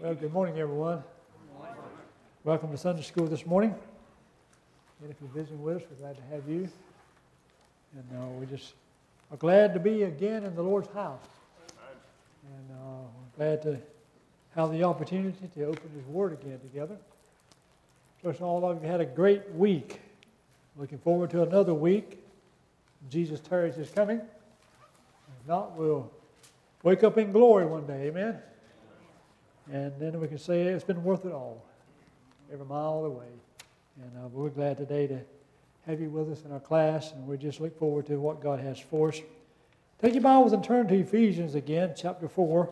Well, good morning, everyone. Welcome to Sunday School this morning. And if you're visiting with us, we're glad to have you. And we just are glad to be again in the Lord's house. And we're glad to have the opportunity to open His Word again together. Trust all of you had a great week. Looking forward to another week. Jesus tarries His coming. If not, we'll wake up in glory one day. Amen. And then we can say it's been worth it all, every mile of the way. And we're glad today to have you with us in our class, and we just look forward to what God has for us. Take your Bibles and turn to Ephesians again, chapter 4.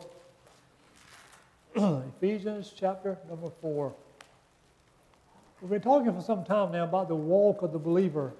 Ephesians chapter number 4. We've been talking for some time now about the walk of the believer.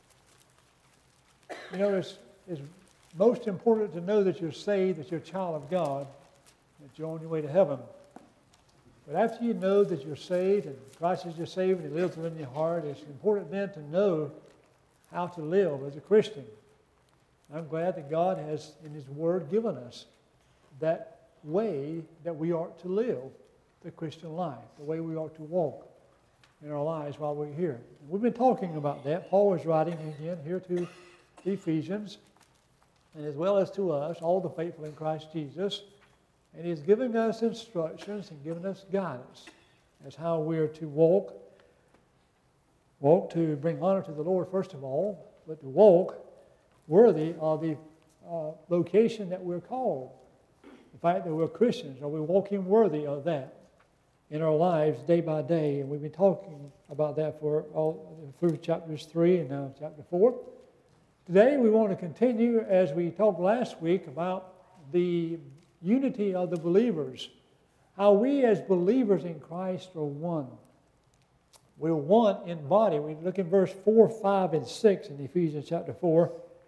You know, it's most important to know that you're saved, that you're a child of God, that you're on your way to heaven. But after you know that you're saved and Christ is your Savior and He lives within your heart, it's important then to know how to live as a Christian. I'm glad that God has, in His Word, given us that way that we ought to live the Christian life, the way we ought to walk in our lives while we're here. We've been talking about that. Paul is writing again here to the Ephesians, and as well as to us, all the faithful in Christ Jesus. And He's giving us instructions and giving us guidance as how we are to walk. Walk to bring honor to the Lord, first of all, but to walk worthy of the vocation that we're called. The fact that we're Christians, are we walking worthy of that in our lives day by day? And we've been talking about that for all through chapters 3 and now chapter 4. Today we want to continue as we talked last week about the unity of the believers. How we as believers in Christ are one. We're one in body. We look in verse 4, 5, and 6 in Ephesians chapter 4.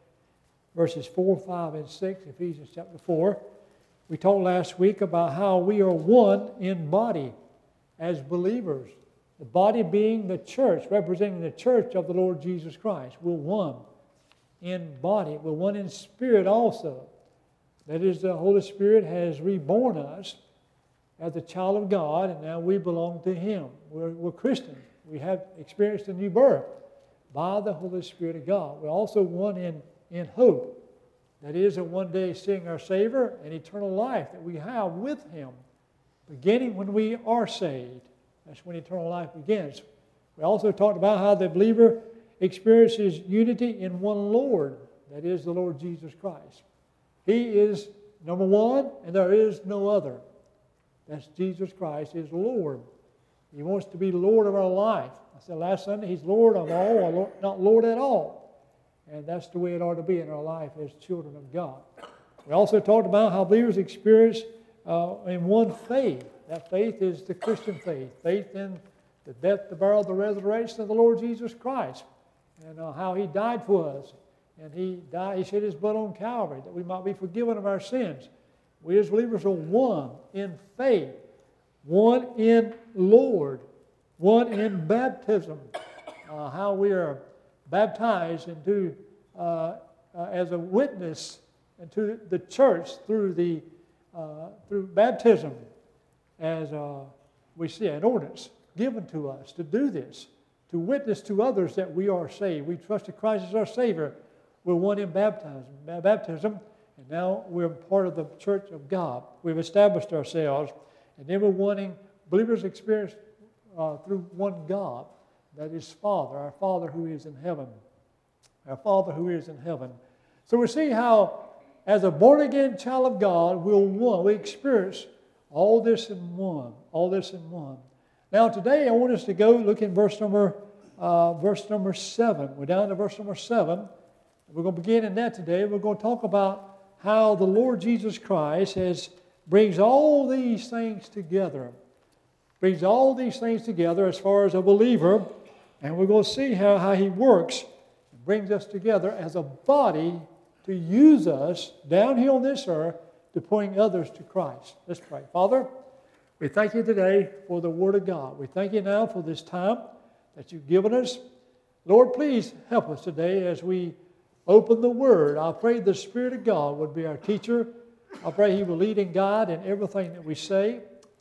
Verses 4, 5, and 6, Ephesians chapter 4. We talked last week about how we are one in body as believers. The body being the church, representing the church of the Lord Jesus Christ. We're one in body. We're one in spirit also. That is, the Holy Spirit has reborn us as a child of God, and now we belong to Him. We're Christians. We have experienced a new birth by the Holy Spirit of God. We're also one in hope. That is, that one day seeing our Savior and eternal life that we have with Him, beginning when we are saved. That's when eternal life begins. We also talked about how the believer experiences unity in one Lord. That is, the Lord Jesus Christ. He is number one, and there is no other. That's Jesus Christ is Lord. He wants to be Lord of our life. I said last Sunday, He's Lord of all, or not Lord at all. And that's the way it ought to be in our life as children of God. We also talked about how believers experience in one faith. That faith is the Christian faith. Faith in the death, the burial, the resurrection of the Lord Jesus Christ. And how He died for us. And He died, He shed His blood on Calvary that we might be forgiven of our sins. We as believers are one in faith, one in Lord, one in baptism. How we are baptized into as a witness into the church through baptism, as we see an ordinance given to us to do this, to witness to others that we are saved. We trusted Christ as our Savior. We're one in baptism, and now we're part of the church of God. We've established ourselves, and then we're wanting believers experience through one God, that is Father, our Father who is in heaven. Our Father who is in heaven. So we see how, as a born-again child of God, we're one. We experience all this in one. All this in one. Now today I want us to go look in verse number 7. We're down to verse number 7. We're going to begin in that today. We're going to talk about how the Lord Jesus Christ brings all these things together. Brings all these things together as far as a believer. And we're going to see how He works and brings us together as a body to use us down here on this earth to point others to Christ. Let's pray. Father, we thank You today for the Word of God. We thank You now for this time that You've given us. Lord, please help us today as we open the Word. I pray the Spirit of God would be our teacher. I pray He will lead and guide in everything that we say.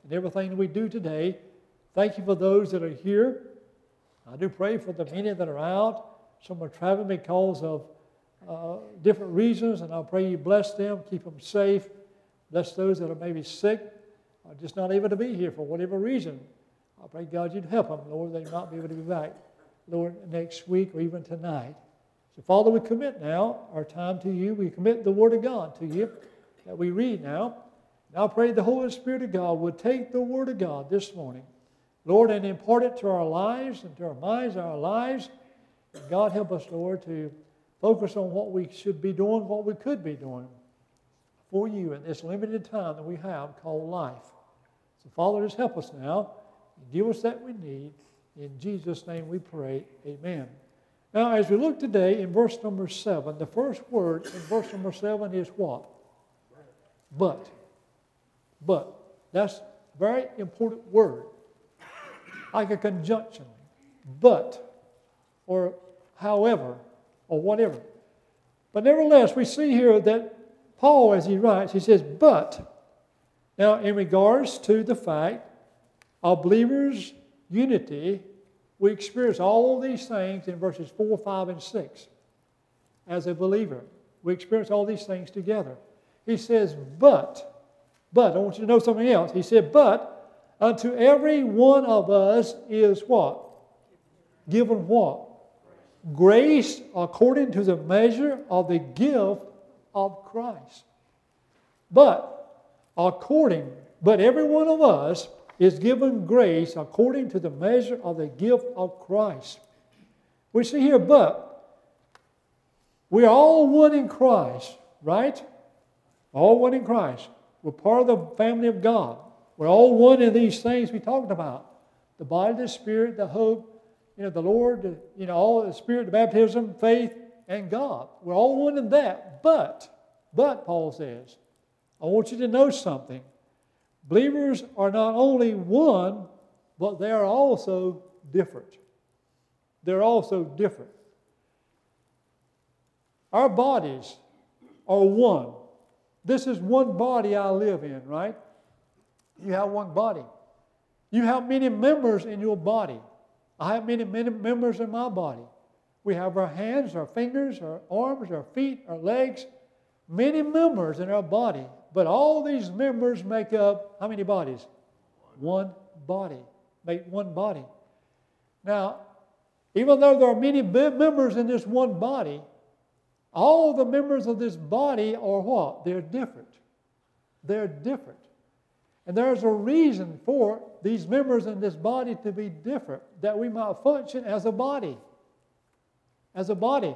in everything we do today. Thank you for those that are here. I do pray for the many that are out. Some are traveling because of different reasons, and I pray you bless them, keep them safe. Bless those that are maybe sick or just not able to be here for whatever reason. I pray, God, you'd help them, Lord, they might be able to be back, Lord, next week or even tonight. So, Father, we commit now our time to you. We commit the Word of God to you that we read now. And I pray the Holy Spirit of God would take the Word of God this morning, Lord, and impart it to our lives and to our minds, our lives. And God, help us, Lord, to focus on what we should be doing, what we could be doing for you in this limited time that we have called life. So, Father, just help us now and give us that we need. In Jesus' name we pray. Amen. Now, as we look today in verse number 7, the first word in verse number 7 is what? But. But. That's a very important word. Like a conjunction. But. Or however. Or whatever. But nevertheless, we see here that Paul, as he writes, he says, but. Now, in regards to the fact of believers' unity, we experience all these things in verses 4, 5, and 6. As a believer, we experience all these things together. He says, but, I want you to know something else. He said, but unto every one of us is what? Given what? Grace according to the measure of the gift of Christ. But every one of us is given grace according to the measure of the gift of Christ. We see here, but we are all one in Christ, right? All one in Christ. We're part of the family of God. We're all one in these things we talked about. The body, the Spirit, the hope, the Lord, all the Spirit, the baptism, faith, and God. We're all one in that. But, Paul says, I want you to know something. Believers are not only one, but they are also different. They're also different. Our bodies are one. This is one body I live in, right? You have one body. You have many members in your body. I have many members in my body. We have our hands, our fingers, our arms, our feet, our legs, many members in our body. But all these members make up how many bodies? One body. Make one body. Now, even though there are many members in this one body, all the members of this body are what? They're different. They're different. And there's a reason for these members in this body to be different, that we might function as a body. As a body.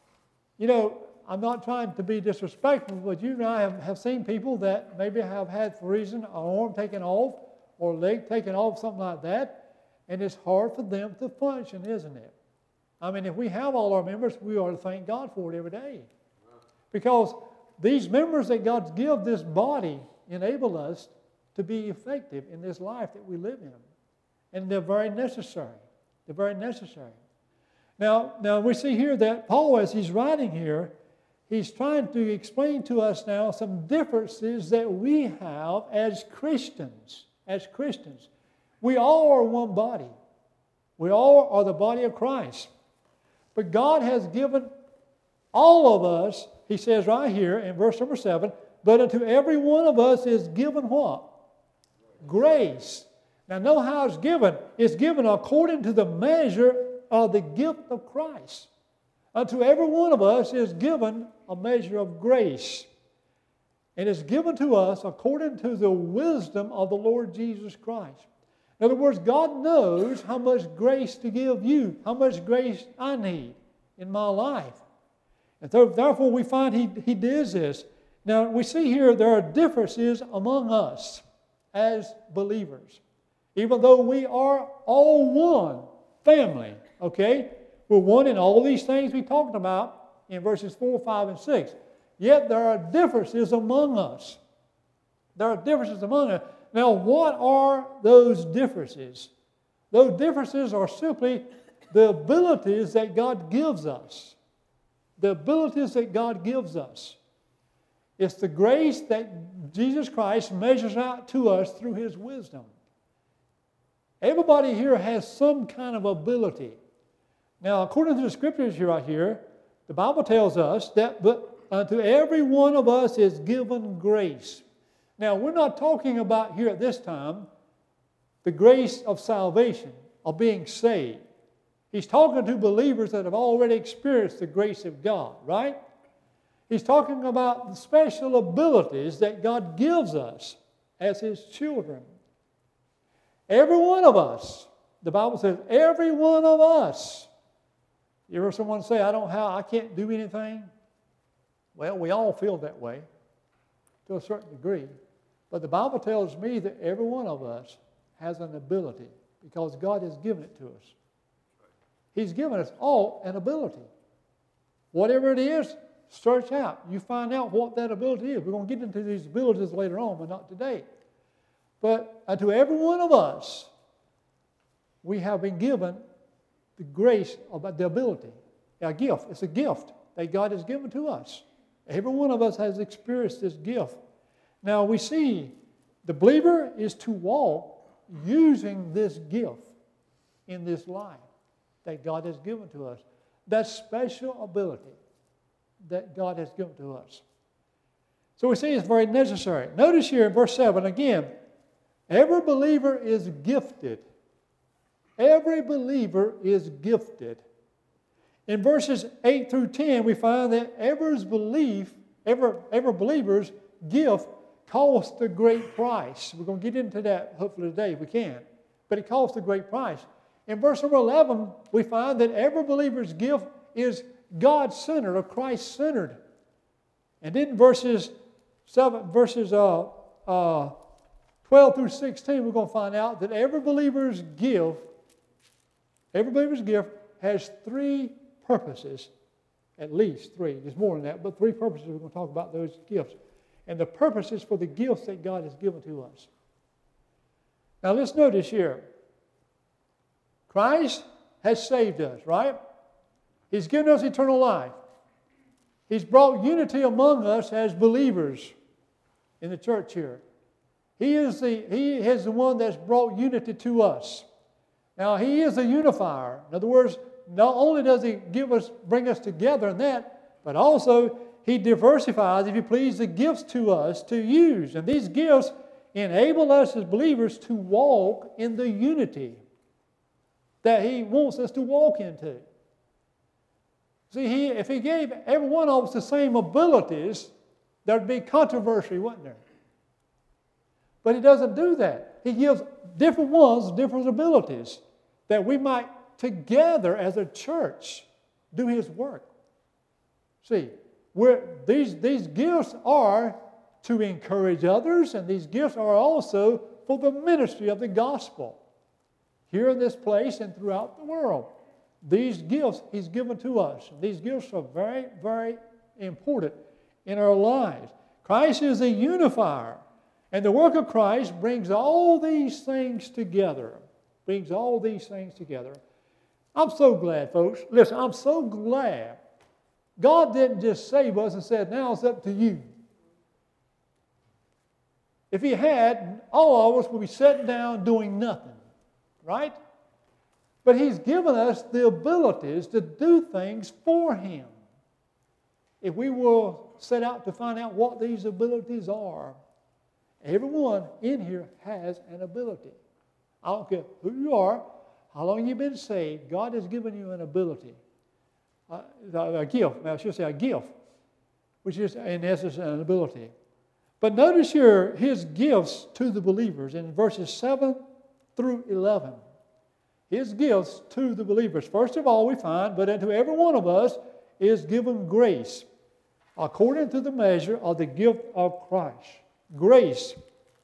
I'm not trying to be disrespectful, but you and I have seen people that maybe have had, for reason, an arm taken off or a leg taken off, something like that, and it's hard for them to function, isn't it? I mean, if we have all our members, we ought to thank God for it every day. Because these members that God gives this body enable us to be effective in this life that we live in. And they're very necessary. They're very necessary. Now we see here that Paul, as he's writing here, he's trying to explain to us now some differences that we have as Christians. As Christians. We all are one body. We all are the body of Christ. But God has given all of us, he says right here in verse number 7, but unto every one of us is given what? Grace. Now know how it's given. It's given according to the measure of the gift of Christ. Unto every one of us is given a measure of grace. And it's given to us according to the wisdom of the Lord Jesus Christ. In other words, God knows how much grace to give you, how much grace I need in my life. And so, therefore, we find He does this. Now, we see here there are differences among us as believers. Even though we are all one family, okay? We're one in all these things we talked about in verses 4, 5, and 6. Yet there are differences among us. There are differences among us. Now, what are those differences? Those differences are simply the abilities that God gives us. The abilities that God gives us. It's the grace that Jesus Christ measures out to us through His wisdom. Everybody here has some kind of ability. Now, according to the scriptures right here, the Bible tells us that to every one of us is given grace. Now, we're not talking about here at this time the grace of salvation, of being saved. He's talking to believers that have already experienced the grace of God, right? He's talking about the special abilities that God gives us as His children. Every one of us, the Bible says, every one of us. You ever heard someone say, I can't do anything? Well, we all feel that way to a certain degree. But the Bible tells me that every one of us has an ability because God has given it to us. He's given us all an ability. Whatever it is, search out. You find out what that ability is. We're going to get into these abilities later on, but not today. But to every one of us, we have been given the grace of the ability, a gift. It's a gift that God has given to us. Every one of us has experienced this gift. Now we see the believer is to walk using this gift in this life that God has given to us. That special ability that God has given to us. So we see it's very necessary. Notice here in verse 7 again, every believer is gifted. Every believer is gifted. In verses 8 through 10, we find that every believer's gift costs a great price. We're going to get into that hopefully today if we can. But it costs a great price. In verse number 11, we find that every believer's gift is God-centered or Christ-centered. And then verses 12 through 16, we're going to find out that every believer's gift has three purposes, at least three. There's more than that, but three purposes. We're going to talk about those gifts. And the purposes for the gifts that God has given to us. Now let's notice here. Christ has saved us, right? He's given us eternal life. He's brought unity among us as believers in the church here. He is the one that's brought unity to us. Now, He is a unifier. In other words, not only does He bring us together in that, but also He diversifies, if you please, the gifts to us to use. And these gifts enable us as believers to walk in the unity that He wants us to walk into. See, if He gave every one of us the same abilities, there would be controversy, wouldn't there? But He doesn't do that. He gives different ones different abilities that we might together as a church do His work. See, these gifts are to encourage others, and these gifts are also for the ministry of the gospel here in this place and throughout the world. These gifts He's given to us. These gifts are very, very important in our lives. Christ is a unifier, and the work of Christ brings all these things together. I'm so glad, folks. Listen, I'm so glad God didn't just save us and said, now it's up to you. If He had, all of us would be sitting down doing nothing, right? But He's given us the abilities to do things for Him. If we will set out to find out what these abilities are, everyone in here has an ability. I don't care who you are, how long you've been saved, God has given you an ability. A gift, I should say a gift, which is in essence an ability. But notice here His gifts to the believers in verses 7 through 11. His gifts to the believers. First of all, we find, but unto every one of us is given grace, according to the measure of the gift of Christ. Grace.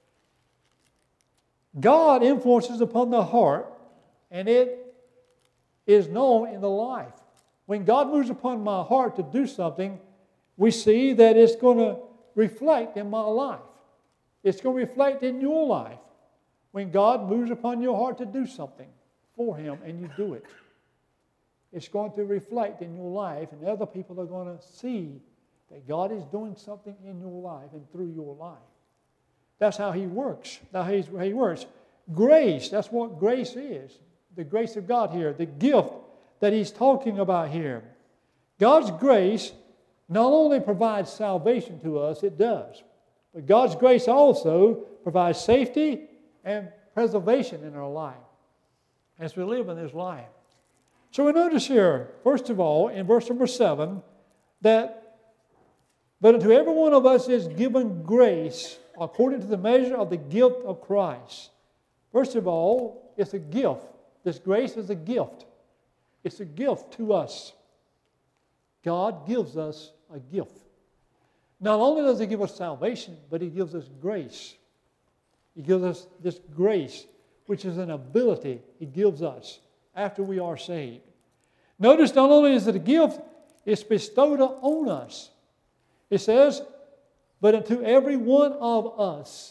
God influences upon the heart, and it is known in the life. When God moves upon my heart to do something, we see that it's going to reflect in my life. It's going to reflect in your life. When God moves upon your heart to do something for Him and you do it, it's going to reflect in your life, and other people are going to see that God is doing something in your life and through your life. That's how He works. That's how He works. Grace, that's what grace is. The grace of God here, the gift that He's talking about here. God's grace not only provides salvation to us, it does, but God's grace also provides safety and preservation in our life as we live in this life. So we notice here, first of all, in verse number 7, that, but unto every one of us is given grace according to the measure of the gift of Christ. First of all, it's a gift. This grace is a gift. It's a gift to us. God gives us a gift. Not only does He give us salvation, but He gives us grace. He gives us this grace, which is an ability He gives us after we are saved. Notice not only is it a gift, it's bestowed on us. It says, but unto every one of us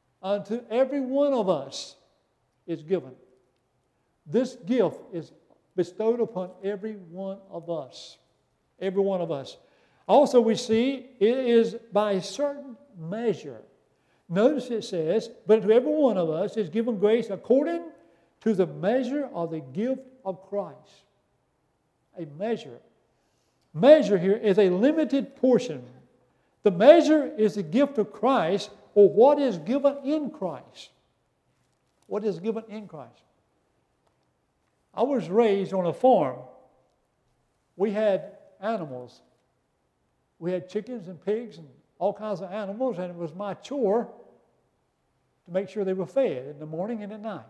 is given. This gift is bestowed upon every one of us. Every one of us. Also we see it is by a certain measure. Notice it says, but to every one of us is given grace according to the measure of the gift of Christ. A measure. Measure here is a limited portion. The measure is the gift of Christ, or what is given in Christ. What is given in Christ. I was raised on a farm. We had animals. We had chickens and pigs and all kinds of animals, and it was my chore to make sure they were fed in the morning and at night.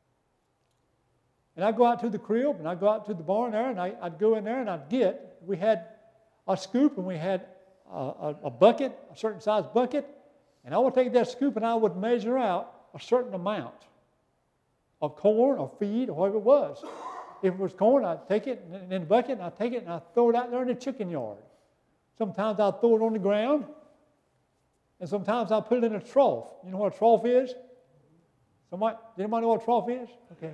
And I'd go out to the crib, and I'd go out to the barn there, and I'd go in there, and we had a scoop, and we had a bucket, a certain size bucket, and I would take that scoop, and I would measure out a certain amount of corn or feed or whatever it was. If it was corn, I'd take it in the bucket, and I'd take it, and I'd throw it out there in the chicken yard. Sometimes I'd throw it on the ground, and sometimes I'd put it in a trough. You know what a trough is? Does anybody know what a trough is?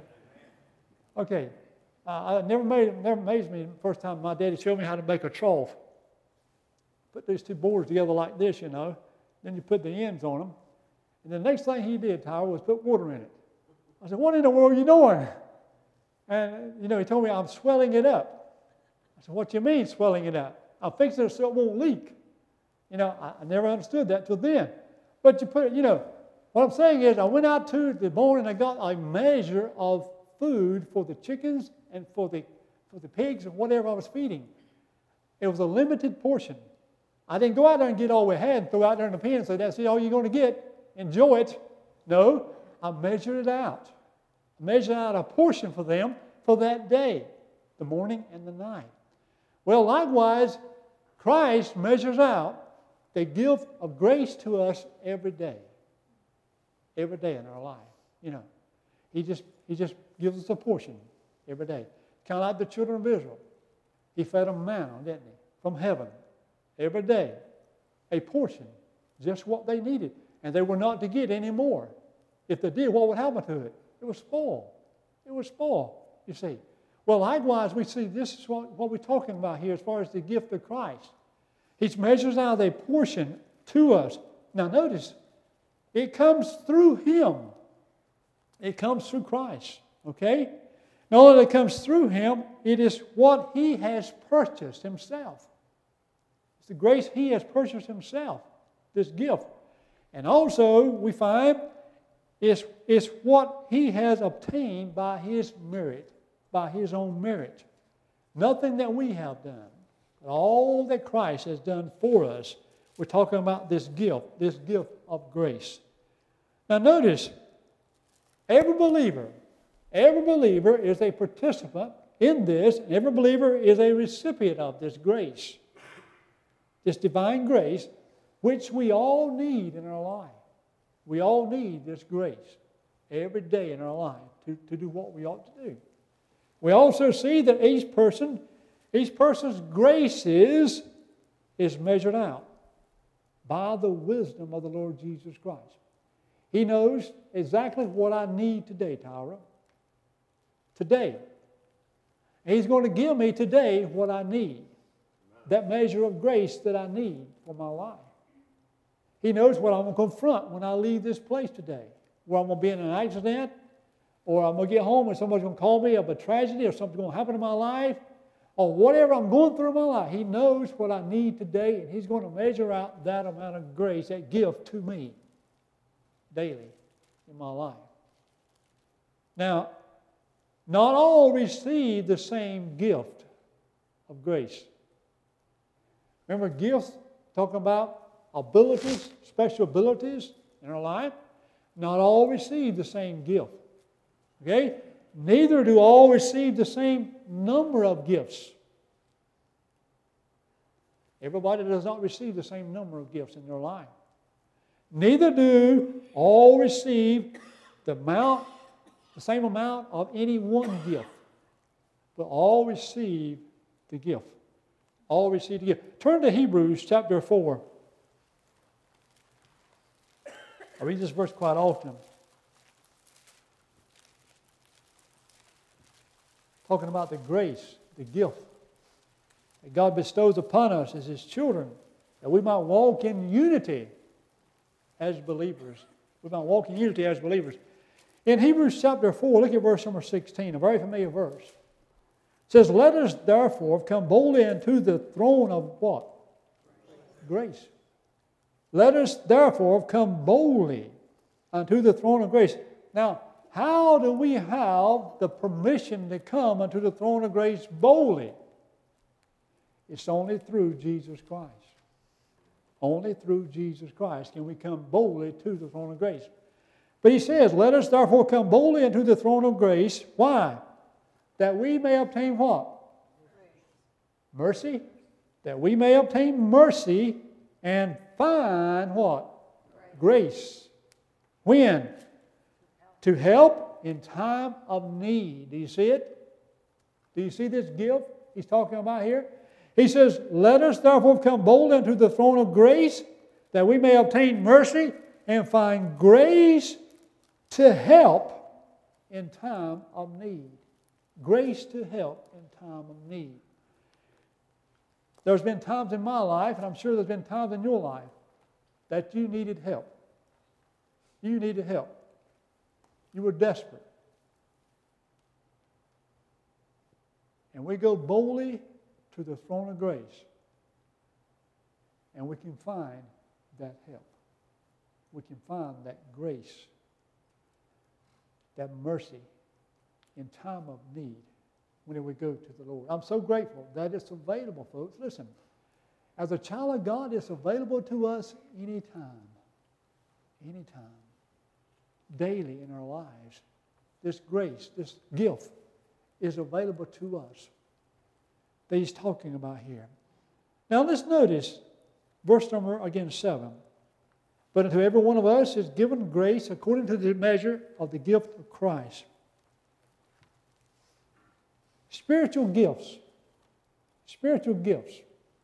Okay. It never amazed me the first time my daddy showed me how to make a trough. Put these two boards together like this, you know. Then you put the ends on them. And the next thing he did, Tyler, was put water in it. I said, what in the world are you doing? And, you know, he told me, I'm swelling it up. I said, what do you mean swelling it up? I'm fixing it so it won't leak. You know, I never understood that till then. But you put it, you know, what I'm saying is I went out to the barn and I got a measure of food for the chickens and for the pigs and whatever I was feeding. It was a limited portion. I didn't go out there and get all we had and throw out there in the pen and say, that's all you're going to get. Enjoy it. No, I measured it out. I measured out a portion for them for that day, the morning and the night. Well, likewise, Christ measures out the gift of grace to us every day. Every day in our life. You know, He just gives us a portion every day. Kind of like the children of Israel. He fed them manna, didn't He? From heaven. Every day. A portion. Just what they needed. And they were not to get any more. If they did, what would happen to it? It would spoil. It would spoil, you see. Well, likewise, we see this is what we're talking about here as far as the gift of Christ. He measures out a portion to us. Now notice, it comes through Him. It comes through Christ, okay? Not only it comes through Him, it is what He has purchased Himself. It's the grace He has purchased Himself, this gift. And also, we find it's what He has obtained by His merit, by His own merit. Nothing that we have done, but all that Christ has done for us. We're talking about this gift of grace. Now notice, every believer is a participant in this, and every believer is a recipient of this grace, this divine grace, which we all need in our life. We all need this grace every day in our life to do what we ought to do. We also see that each person's grace is measured out by the wisdom of the Lord Jesus Christ. He knows exactly what I need today, Tyra. Today. And He's going to give me today what I need. that measure of grace that I need for my life. He knows what I'm going to confront when I leave this place today. Where I'm going to be in an accident, or I'm going to get home and somebody's going to call me of a tragedy, or something's going to happen in my life, or whatever I'm going through in my life. He knows what I need today, and He's going to measure out that amount of grace, that gift to me daily in my life. Now, not all receive the same gift of grace. Remember gifts, talking about abilities, special abilities in our life? Not all receive the same gift. Okay? Neither do all receive the same number of gifts. Everybody does not receive the same number of gifts in their life. Neither do all receive the same amount of any one gift. But all receive the gift. All receive the gift. Turn to Hebrews chapter 4. I read this verse quite often. Talking about the grace, the gift that God bestows upon us as His children, that we might walk in unity as believers. We might walk in unity as believers. In Hebrews chapter 4, look at verse number 16, a very familiar verse. It says, "Let us therefore come boldly into the throne of what? Grace. Let us therefore come boldly unto the throne of grace." Now, how do we have the permission to come unto the throne of grace boldly? It's only through Jesus Christ. Only through Jesus Christ can we come boldly to the throne of grace. But he says, "Let us therefore come boldly unto the throne of grace." Why? That we may obtain what? Mercy. That we may obtain mercy and find what? Grace. When? To help in time of need. Do you see it? Do you see this gift he's talking about here? He says, "Let us therefore come boldly unto the throne of grace, that we may obtain mercy and find grace to help in time of need." Grace to help in time of need. There's been times in my life, and I'm sure there's been times in your life, that you needed help. You needed help. You were desperate. And we go boldly to the throne of grace, and we can find that help. We can find that grace, that mercy in time of need when we go to the Lord. I'm so grateful that it's available, folks. Listen, as a child of God, it's available to us anytime. Anytime. Daily in our lives. This grace, this gift is available to us that he's talking about here. Now let's notice verse number, again, 7. "But unto every one of us is given grace according to the measure of the gift of Christ." Spiritual gifts. Spiritual gifts.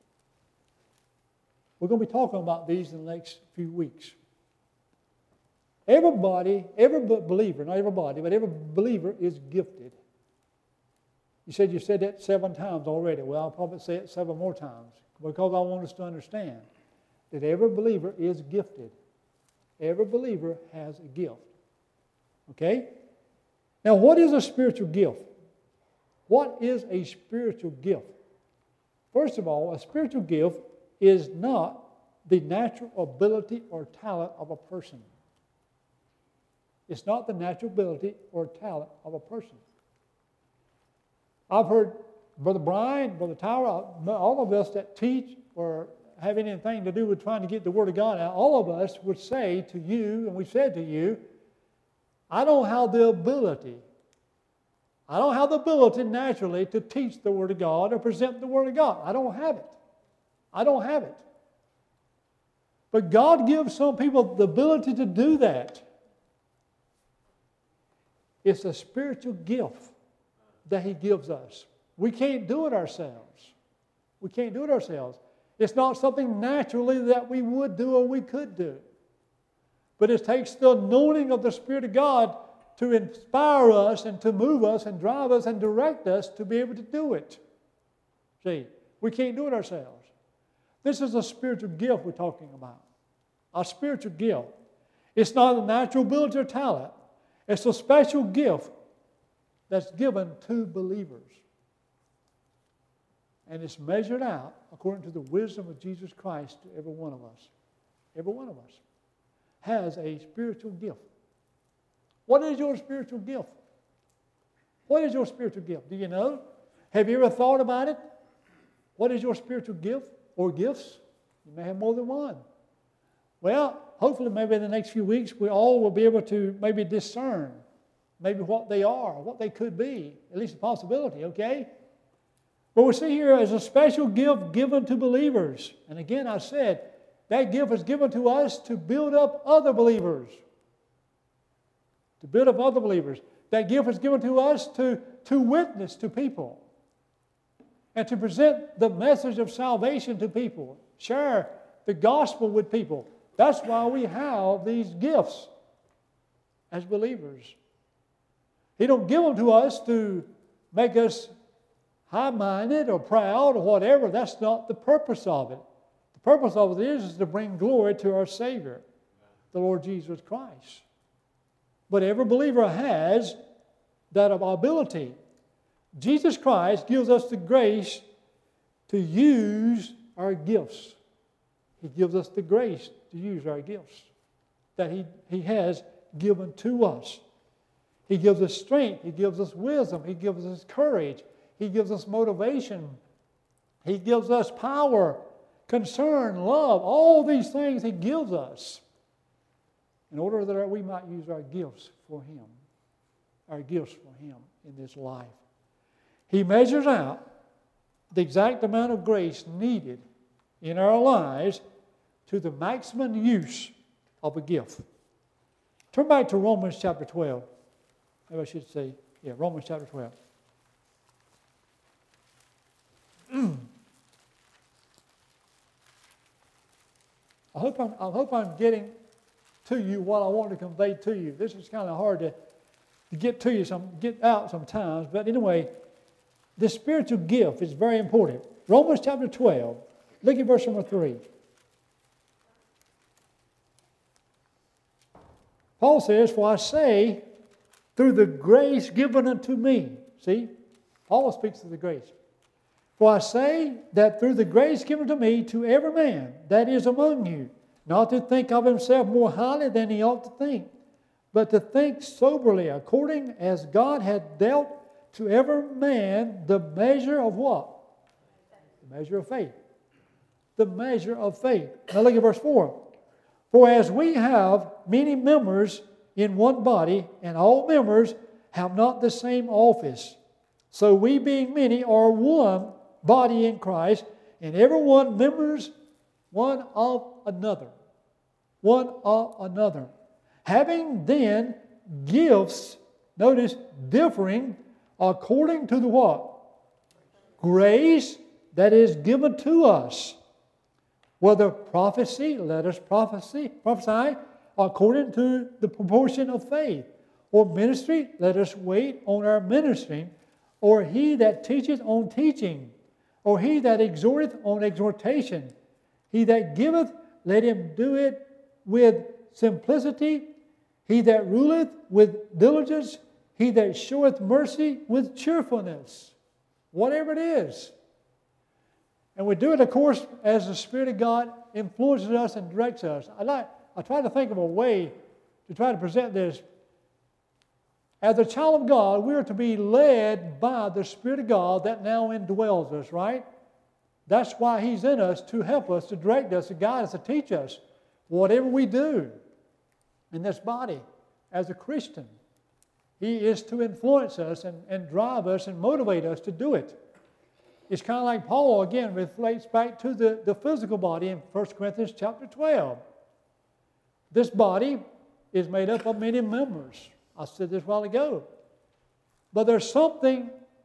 We're going to be talking about these in the next few weeks. Everybody, every believer, not everybody, but every believer is gifted. You said that 7 times already. Well, I'll probably say it 7 more times because I want us to understand that every believer is gifted. Every believer has a gift. Okay? Now, what is a spiritual gift? What is a spiritual gift? First of all, a spiritual gift is not the natural ability or talent of a person. It's not the natural ability or talent of a person. I've heard Brother Brian, Brother Tyler, all of us that teach or have anything to do with trying to get the Word of God out, all of us would say to you, and we said to you, I don't have the ability. I don't have the ability naturally to teach the Word of God or present the Word of God. I don't have it. I don't have it. But God gives some people the ability to do that. It's a spiritual gift that He gives us. We can't do it ourselves. We can't do it ourselves. It's not something naturally that we would do or we could do. But it takes the anointing of the Spirit of God to inspire us and to move us and drive us and direct us to be able to do it. See, We can't do it ourselves. This is a spiritual gift we're talking about. A spiritual gift. It's not a natural ability or talent. It's a special gift that's given to believers. And it's measured out according to the wisdom of Jesus Christ to every one of us. Every one of us has a spiritual gift. What is your spiritual gift? What is your spiritual gift? Do you know? Have you ever thought about it? What is your spiritual gift or gifts? You may have more than one. Well, hopefully maybe in the next few weeks we all will be able to maybe discern maybe what they are, what they could be, at least a possibility, okay? But we see here as a special gift given to believers. And again, I said, that gift is given to us to build up other believers. To build up other believers. That gift is given to us to witness to people. And to present the message of salvation to people. Share the gospel with people. That's why we have these gifts as believers. He don't give them to us to make us high-minded or proud or whatever. That's not the purpose of it. The purpose of it is to bring glory to our Savior, the Lord Jesus Christ. But every believer has that ability. Jesus Christ gives us the grace to use our gifts. He gives us the grace to use our gifts that He has given to us. He gives us strength. He gives us wisdom. He gives us courage. He gives us motivation. He gives us power, concern, love. All these things He gives us in order that we might use our gifts for Him. Our gifts for Him in this life. He measures out the exact amount of grace needed in our lives to the maximum use of a gift. Turn back to Romans chapter 12. Maybe I should say, Romans chapter 12. I hope I'm getting to you what I want to convey to you. This is kind of hard to get to you, get out sometimes. But anyway, the spiritual gift is very important. Romans chapter 12. Look at verse number 3. Paul says, "For I say, through the grace given unto me." See? Paul speaks of the grace. "For I say that through the grace given to me, to every man that is among you, not to think of himself more highly than he ought to think, but to think soberly, according as God hath dealt to every man the measure of what? The measure of faith. The measure of faith." Now look at verse 4. "For as we have many members in one body, and all members have not the same office, so we being many are one body in Christ, and every one members one of another." One of another. "Having then gifts," notice, "differing according to the what? Grace that is given to us. Whether prophecy, let us prophesy according to the proportion of faith. Or ministry, let us wait on our ministering. Or he that teacheth on teaching. Or he that exhorteth on exhortation. He that giveth, let him do it with simplicity. He that ruleth with diligence. He that showeth mercy with cheerfulness." Whatever it is. And we do it, of course, as the Spirit of God influences us and directs us. I try to think of a way to try to present this. As a child of God, we are to be led by the Spirit of God that now indwells us, right? That's why He's in us, to help us, to direct us, to guide us, to teach us. Whatever we do in this body as a Christian, He is to influence us and drive us and motivate us to do it. It's kind of like Paul, again, relates back to the physical body in 1 Corinthians chapter 12. This body is made up of many members. I said this a while ago. But there's something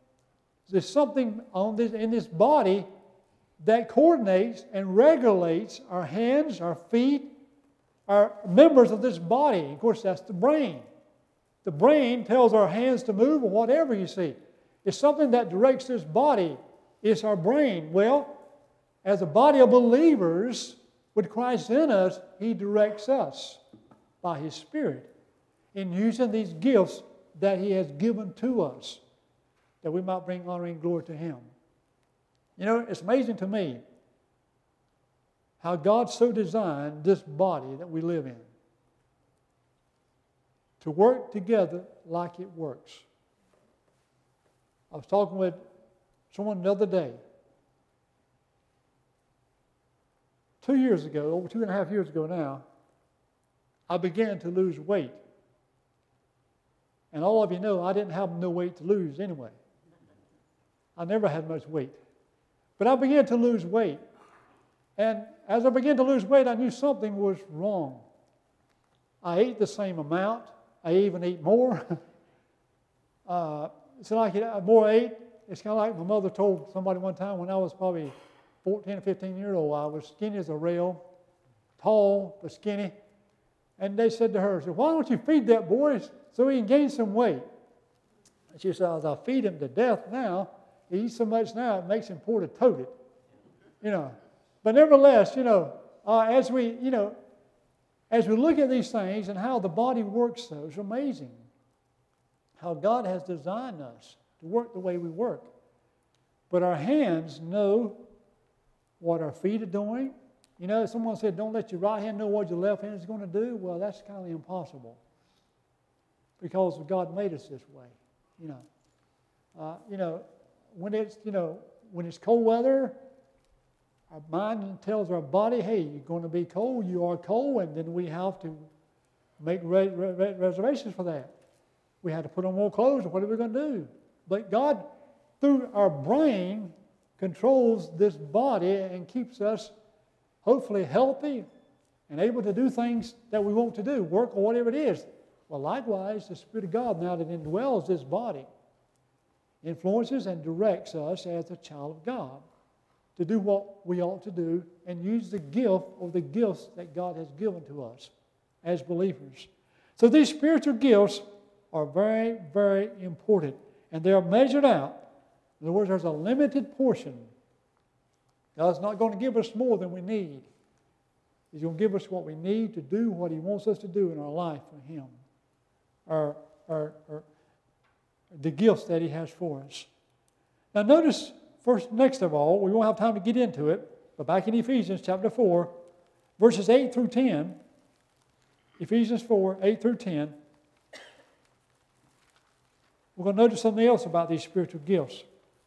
in this body that coordinates and regulates our hands, our feet, our members of this body. Of course, that's the brain. The brain tells our hands to move or whatever, you see. It's something that directs this body It's our brain. Well, as a body of believers, with Christ in us, He directs us by His Spirit in using these gifts that He has given to us, that we might bring honor and glory to Him. You know, it's amazing to me how God so designed this body that we live in to work together like it works. I was talking with someone the other day. 2 years ago, over 2.5 years ago now, I began to lose weight. And all of you know I didn't have no weight to lose anyway. I never had much weight. But I began to lose weight. And as I began to lose weight, I knew something was wrong. I ate the same amount. I even ate more. It's like more I ate. It's kind of like my mother told somebody one time when I was probably 14 or 15 years old. I was skinny as a rail, tall but skinny. And they said to her, "Why don't you feed that boy so he can gain some weight?" And she said, "I feed him to death now. He eats so much now it makes him poor to tote it." You know. But nevertheless, as we look at these things and how the body works, though, it's amazing how God has designed us to work the way we work. But our hands know what our feet are doing. You know, someone said, "Don't let your right hand know what your left hand is going to do." Well, that's kind of impossible because God made us this way. When it's cold weather, our mind tells our body, "Hey, you're going to be cold. You are cold," and then we have to make reservations for that. We have to put on more clothes. What are we going to do? But God, through our brain, controls this body and keeps us hopefully healthy and able to do things that we want to do, work or whatever it is. Well, likewise, the Spirit of God, now that indwells this body, influences and directs us as a child of God to do what we ought to do and use the gift or the gifts that God has given to us as believers. So these spiritual gifts are very, very important, and they are measured out. In other words, there's a limited portion. God's not going to give us more than we need. He's going to give us what we need to do what He wants us to do in our life for Him. The gifts that He has for us. Now notice, next of all, we won't have time to get into it, but back in Ephesians chapter 4, verses 8 through 10, Ephesians 4, 8 through 10, we're going to notice something else about these spiritual gifts.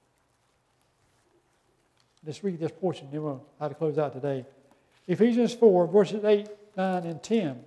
Let's read this portion, then we'll have to close out today. Ephesians 4, verses 8, 9, and 10.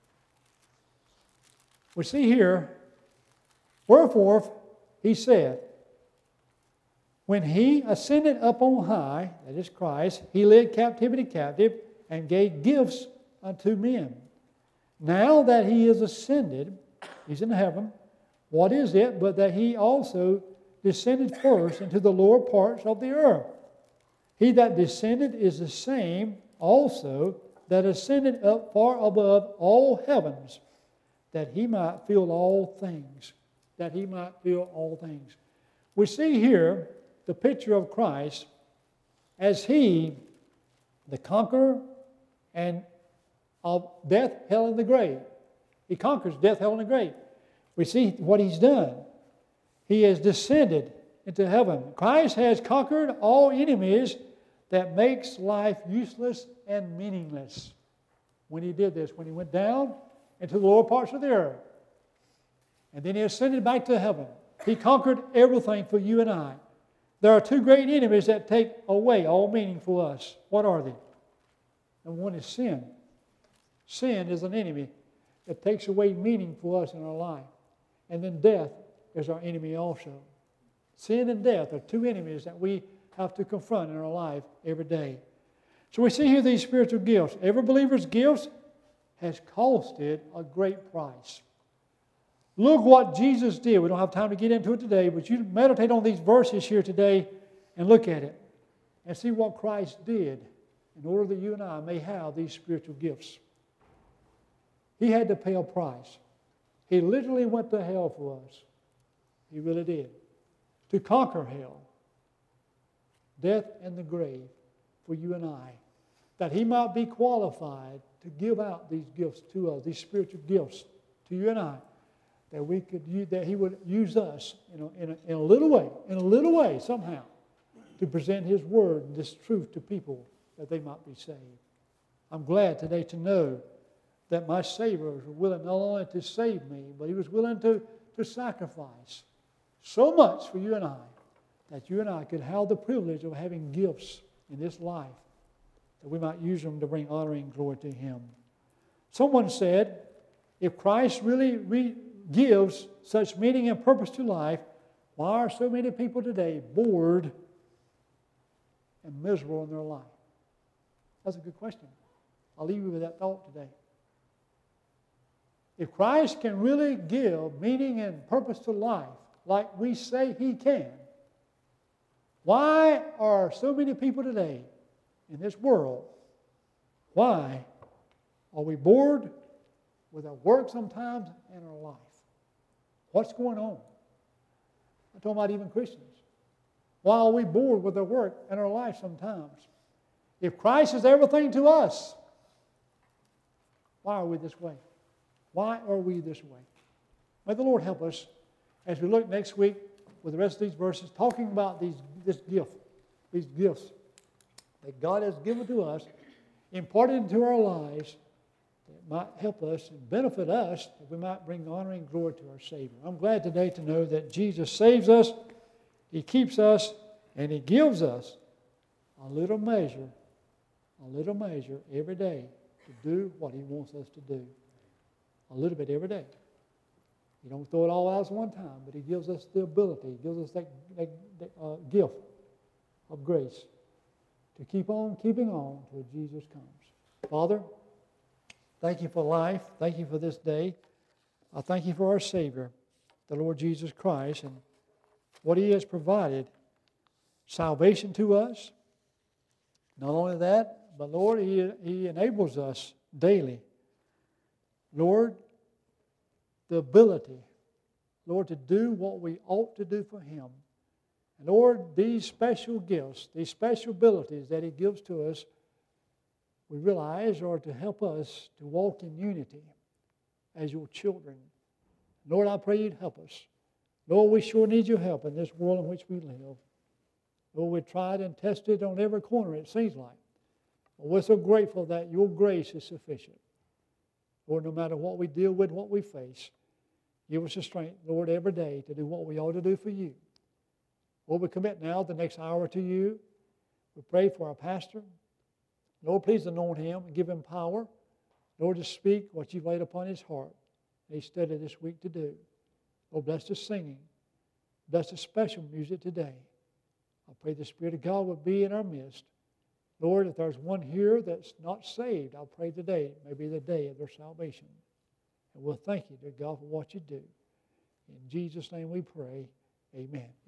We see here, "Wherefore He said, when He ascended up on high," that is Christ, "He led captivity captive and gave gifts unto men. Now that He is ascended," He's in heaven, "what is it but that He also descended first into the lower parts of the earth? He that descended is the same also that ascended up far above all heavens, that He might fill all things." That He might fill all things. We see here the picture of Christ as He, the conqueror and of death, hell, and the grave. He conquers death, hell, and the grave. We see what He's done. He has descended into heaven. Christ has conquered all enemies that makes life useless and meaningless. When He did this, when He went down into the lower parts of the earth, and then He ascended back to heaven, He conquered everything for you and I. There are two great enemies that take away all meaning for us. What are they? And one is sin. Sin is an enemy that takes away meaning for us in our life. And then death is our enemy also. Sin and death are two enemies that we have to confront in our life every day. So we see here these spiritual gifts. Every believer's gifts has costed a great price. Look what Jesus did. We don't have time to get into it today, but you meditate on these verses here today and look at it and see what Christ did in order that you and I may have these spiritual gifts. He had to pay a price. He literally went to hell for us. He really did. To conquer hell. death and the grave for you and I, that He might be qualified to give out these gifts to us, these spiritual gifts to you and I, that He would use us in a little way somehow, to present His Word and this truth to people that they might be saved. I'm glad today to know that my Savior was willing not only to save me, but He was willing to sacrifice so much for you and I, that you and I could have the privilege of having gifts in this life, that we might use them to bring honor and glory to Him. Someone said, if Christ really gives such meaning and purpose to life, why are so many people today bored and miserable in their life? That's a good question. I'll leave you with that thought today. If Christ can really give meaning and purpose to life like we say He can, why are so many people today in this world, why are we bored with our work sometimes and our life? What's going on? I'm talking about even Christians. Why are we bored with our work and our life sometimes? If Christ is everything to us, why are we this way? Why are we this way? May the Lord help us as we look next week with the rest of these verses, talking about these gifts that God has given to us, imparted into our lives, that might help us and benefit us, that we might bring honor and glory to our Savior. I'm glad today to know that Jesus saves us, He keeps us, and He gives us a little measure every day to do what He wants us to do. A little bit every day. He don't throw it all out at one time, but He gives us the ability, He gives us that gift of grace to keep on keeping on till Jesus comes. Father, thank You for life. Thank You for this day. I thank You for our Savior, the Lord Jesus Christ, and what He has provided, salvation to us. Not only that, but Lord, He enables us daily, Lord, the ability, Lord, to do what we ought to do for Him. And Lord, these special gifts, these special abilities that He gives to us, we realize are to help us to walk in unity as Your children. Lord, I pray You'd help us. Lord, we sure need Your help in this world in which we live. Lord, we've tried and tested on every corner, it seems like. But we're so grateful that Your grace is sufficient. Lord, no matter what we deal with, what we face, give us the strength, Lord, every day to do what we ought to do for You. Lord, we commit now the next hour to You. We pray for our pastor. Lord, please anoint him and give him power, Lord, to speak what You've laid upon his heart that he studied this week to do. Lord, bless the singing. Bless the special music today. I pray the Spirit of God would be in our midst. Lord, if there's one here that's not saved, I pray today may be the day of their salvation. And we'll thank You, dear God, for what You do. In Jesus' name we pray. Amen.